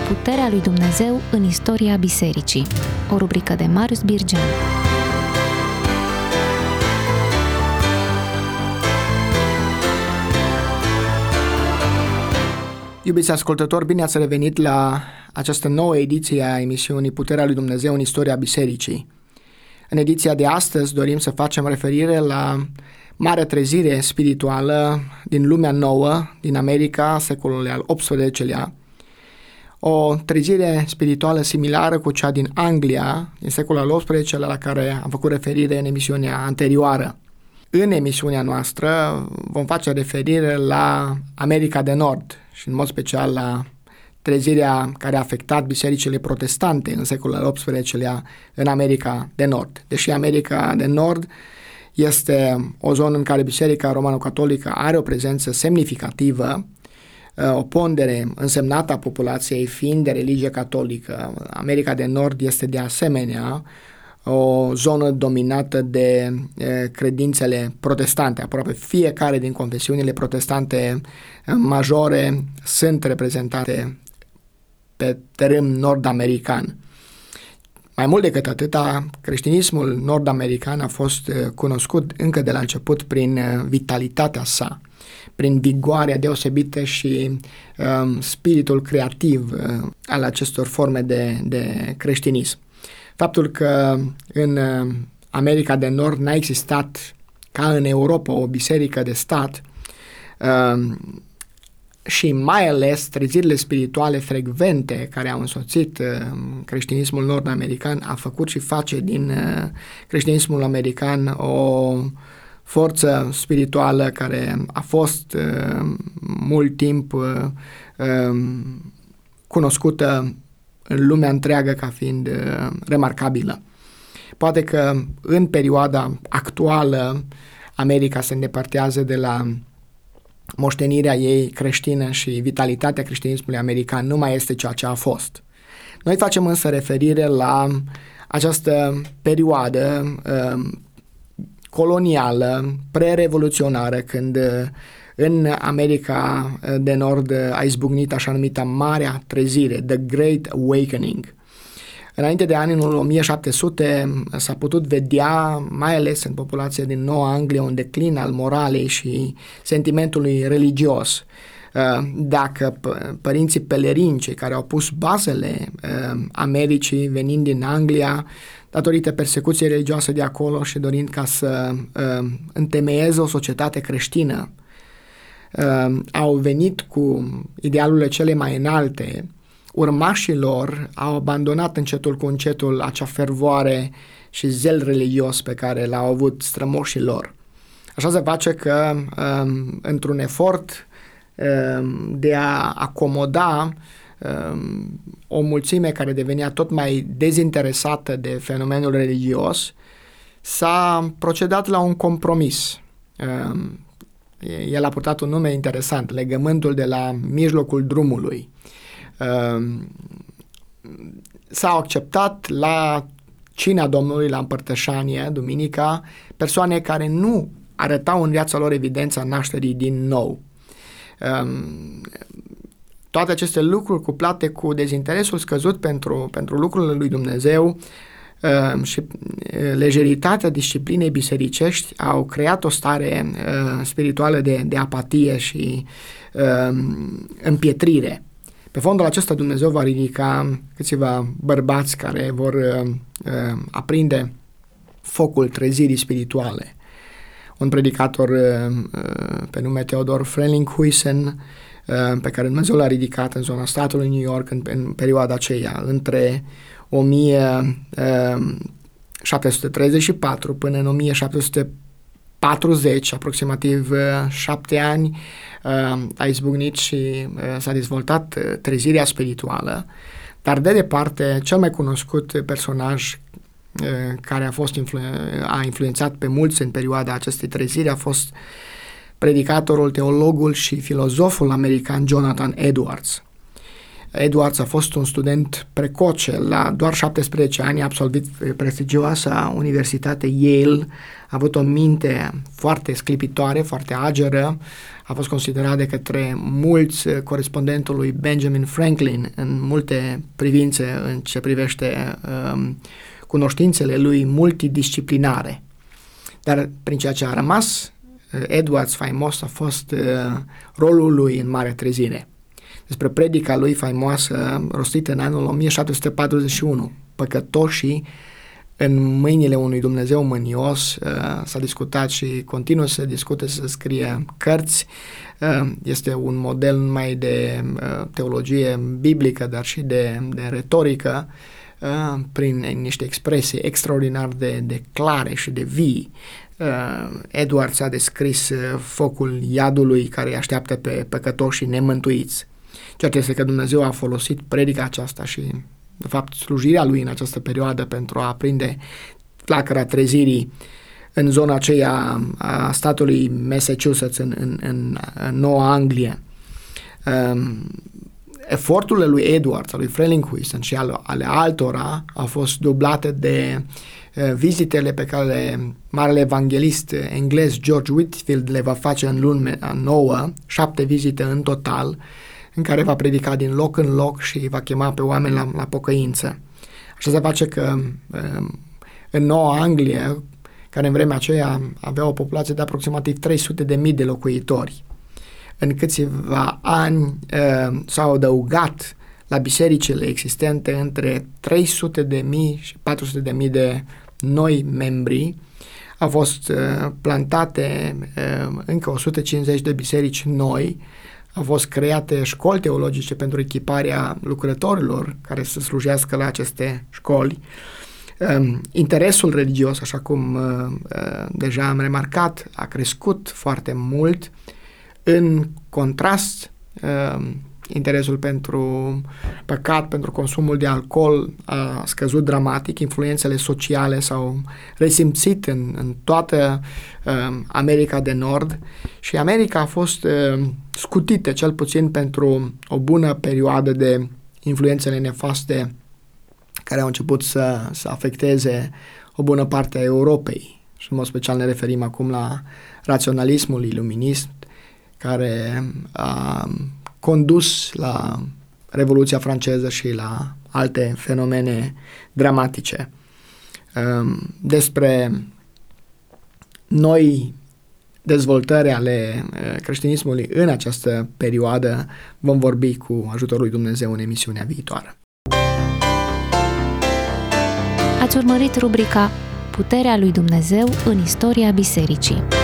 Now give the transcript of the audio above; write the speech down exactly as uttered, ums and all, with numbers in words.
Puterea lui Dumnezeu în istoria bisericii. O rubrică de Marius Birgean. Iubiți ascultători, bine ați revenit la această nouă ediție a emisiunii Puterea lui Dumnezeu în istoria bisericii. În ediția de astăzi dorim să facem referire la marea trezire spirituală din lumea nouă, din America, secolului al optsprezecelea, o trezire spirituală similară cu cea din Anglia, din secolul al optsprezecelea, la care am făcut referire în emisiunea anterioară. În emisiunea noastră vom face referire la America de Nord și în mod special la trezirea care a afectat bisericile protestante în secolul al optsprezecelea în America de Nord. Deși America de Nord este o zonă în care Biserica Romano-Catolică are o prezență semnificativă, o pondere însemnată a populației fiind de religie catolică, America de Nord este de asemenea o zonă dominată de credințele protestante. Aproape fiecare din confesiunile protestante majore sunt reprezentate pe teren nord-american. Mai mult decât atâta, creștinismul nord-american a fost cunoscut încă de la început prin vitalitatea sa, prin vigoarea deosebită și um, spiritul creativ uh, al acestor forme de, de creștinism. Faptul că în America de Nord n-a existat, ca în Europa, o biserică de stat uh, și mai ales trezirile spirituale frecvente care au însoțit uh, creștinismul nord-american a făcut și face din uh, creștinismul american o forță spirituală care a fost uh, mult timp uh, uh, cunoscută în lumea întreagă ca fiind uh, remarcabilă. Poate că în perioada actuală America se îndepărtează de la moștenirea ei creștină și vitalitatea creștinismului american nu mai este ceea ce a fost. Noi facem însă referire la această perioadă uh, colonială, pre-revoluționară, când în America de Nord a izbucnit așa numita Marea Trezire, The Great Awakening. Înainte de anul o mie șapte sute s-a putut vedea, mai ales în populația din Noua Anglia, un declin al moralei și sentimentului religios. Dacă părinții pelerini, cei care au pus bazele Americii venind din Anglia, datorită persecuției religioase de acolo și dorind ca să întemeieze o societate creștină, au venit cu idealurile cele mai înalte, urmașii lor au abandonat încetul cu încetul acea fervoare și zel religios pe care l-au avut strămoșii lor. Așa se face că, într-un efort de a acomoda o mulțime care devenea tot mai dezinteresată de fenomenul religios, s-a procedat la un compromis. El a purtat un nume interesant, legământul de la mijlocul drumului. S-au acceptat la cina Domnului, la împărtășanie, duminica, persoane care nu arătau în viața lor evidența nașterii din nou. Toate aceste lucruri cuplate cu dezinteresul scăzut pentru, pentru lucrurile lui Dumnezeu uh, și lejeritatea disciplinei bisericești au creat o stare uh, spirituală de, de apatie și uh, împietrire. Pe fondul acesta Dumnezeu va ridica câțiva bărbați care vor uh, uh, aprinde focul trezirii spirituale. Un predicator uh, pe nume Theodor Frelinghuysen, pe care Dumnezeu l-a ridicat în zona statului New York în, în perioada aceea, între o mie șapte sute treizeci și patru până în o mie șapte sute patruzeci, aproximativ șapte ani, a izbucnit și s-a dezvoltat trezirea spirituală, dar de departe cel mai cunoscut personaj care a, fost influ- a influențat pe mulți în perioada acestei treziri a fost predicatorul, teologul și filozoful american Jonathan Edwards. Edwards a fost un student precoce, la doar șaptesprezece ani a absolvit prestigioasa Universitate Yale, a avut o minte foarte sclipitoare, foarte ageră, a fost considerat de către mulți corespondentul lui Benjamin Franklin în multe privințe în ce privește um, cunoștințele lui multidisciplinare. Dar prin ceea ce a rămas Edwards faimos a fost uh, rolul lui în Marea Trezire. Despre predica lui faimoasă rostită în anul o mie șapte sute patruzeci și unu, Păcătoșii în mâinile unui Dumnezeu mânios, uh, s-a discutat și continuă să discute, să scrie cărți. Uh, este un model numai de uh, teologie biblică, dar și de, de retorică, uh, prin niște expresii extraordinar de, de clare și de vii. Uh, Edwards a descris uh, focul iadului care îi așteaptă pe păcătoșii nemântuiți. Ceea ce este că Dumnezeu a folosit predica aceasta și, de fapt, slujirea lui în această perioadă pentru a aprinde flacăra trezirii în zona aceea a statului Massachusetts, în, în, în, în Noua Anglie. Um, eforturile lui Edwards, al lui Frelinghuysen și ale, ale altora au fost dublate de uh, vizitele pe care marele evanghelist englez George Whitefield le va face în lumea nouă, șapte vizite în total, în care va predica din loc în loc și va chema pe oameni la, la pocăință. Așa se face că în Noua Anglie, care în vremea aceea avea o populație de aproximativ trei sute de mii de locuitori, în câțiva ani s-au adăugat la bisericile existente între trei sute de mii și patru sute de mii de noi membri. Au fost plantate încă o sută cincizeci de biserici noi. Au fost create școli teologice pentru echiparea lucrătorilor care să slujească la aceste școli. Interesul religios, așa cum deja am remarcat, a crescut foarte mult. În contrast, interesul pentru păcat, pentru consumul de alcool a scăzut dramatic, influențele sociale s-au resimțit în, în toată uh, America de Nord și America a fost uh, scutită, cel puțin pentru o bună perioadă, de influențele nefaste care au început să, să afecteze o bună parte a Europei. Și în mod special ne referim acum la raționalismul iluminist, care a condus la Revoluția franceză și la alte fenomene dramatice. Despre noi dezvoltări ale creștinismului în această perioadă vom vorbi cu ajutorul lui Dumnezeu în emisiunea viitoare. Ați urmărit rubrica Puterea lui Dumnezeu în istoria bisericii.